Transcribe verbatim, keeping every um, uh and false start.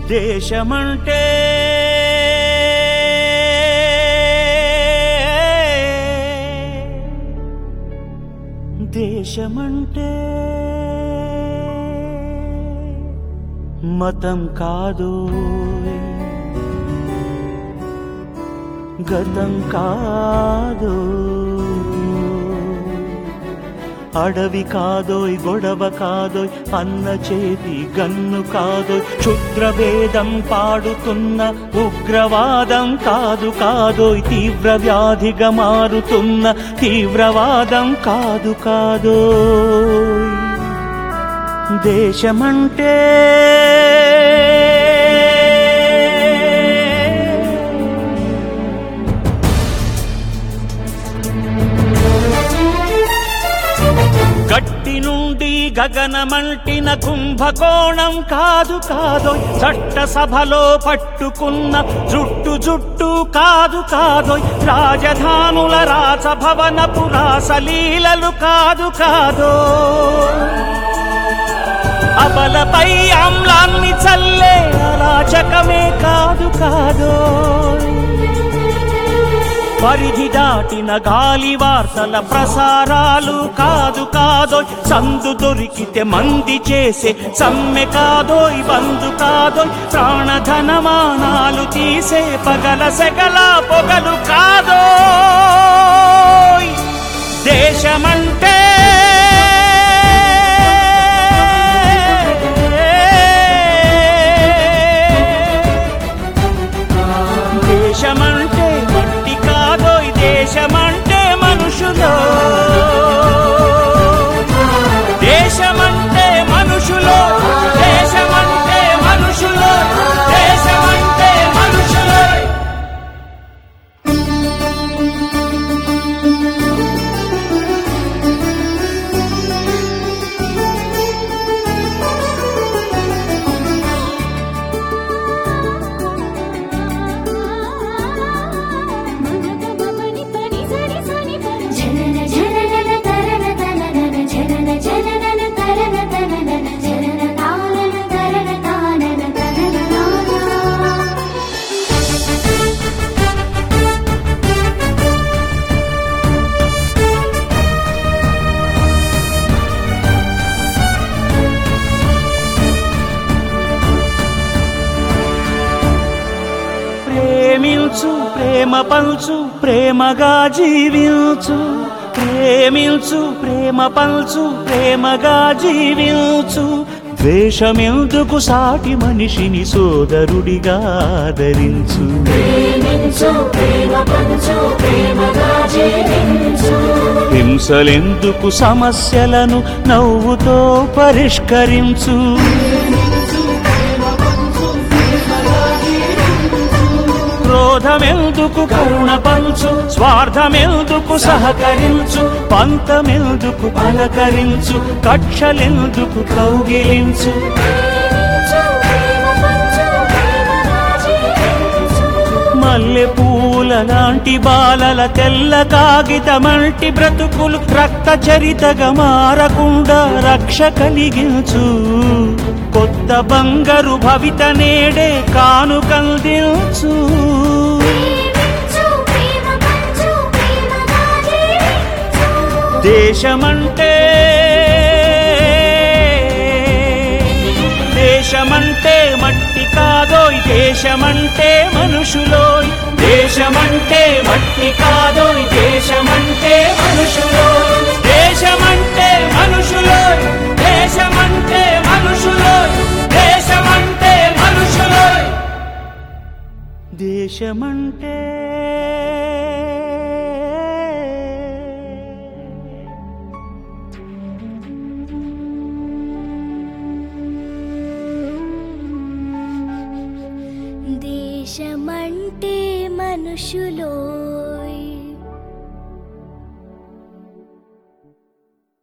దేశమంటే దేశమంటే మతం కాదు, గతం కాదు, అడవి కాదోయ్, గొడవ కాదోయ్, అన్న చేతి గన్ను కాదోయ్, క్షుద్రభేదం పాడుతున్న ఉగ్రవాదం కాదు కాదోయ్, తీవ్ర వ్యాధిగా మారుతున్న తీవ్రవాదం కాదు కాదోయ్. దేశమంటే గట్టి నుండి గగనమంటిన కుంభకోణం కాదు కాదోయ్, చట్టసభలో పట్టుకున్న జుట్టు జుట్టు కాదు కాదోయ్, రాజధానుల రాసభవనపు రాసలీలలు కాదు కాదోయ్, అబలపై ఆమ్లాన్ని చల్లే అరాచకమే కాదు కాదోయ్, పరిధి దాటిన గాలి వార్తల ప్రసారాలు కాదు కాదోయ్, సందు దొరికితే మంది చేసే సమ్మె కాదోయ్, బంధు కాదోయ్, ప్రాణధనమానాలు తీసే పగల సెగల పొగలు కాదోయ్. దేశమంటే దేశమంటే మట్టి కాదోయ్, దేశమంటే మనుషులు, దేశమంటే మనుషులు, దేశమంటే మనుషులు, దేశమంటే మనుషులు. ప్రేమించు, ప్రేమ పంచు, ప్రేమగా జీవించు, ప్రేమించు, ప్రేమ పంచు, ప్రేమగా జీవించు, ద్వేషమెందుకు సాటి మనిషిని సోదరుడిగా ఆదరించు, హింసలెందుకు సమస్యలను నవ్వుతో పరిష్కరించు, క్రోధమెందుకు కరుణ పంచు, స్వార్థమెందుకు సహకరించు, పంతమెందుకు పలకరించు, కక్షలెందుకు కౌగిలించు, మల్లె పూల లాంటి బాలల తెల్ల కాగితమంటి బ్రతుకులు రక్త చరితగా మారకుండా రక్ష కలిగించు, కొత్త బంగారు భవిత నేడే కానుకందించు. దేశమంటే దేశమంటే మట్టి కాదోయ్, దేశమంటే మనుషులోయ్, దేశమంటే మట్టి కాదోయ్, దేశమంటే మనుషులోయ్, దేశమంటే మనుషులోయ్, దేశమంటే మనుషులోయ్, దేశమంటే మనుషులోయ్. దేశమంటే దేశమంటే మనుషులో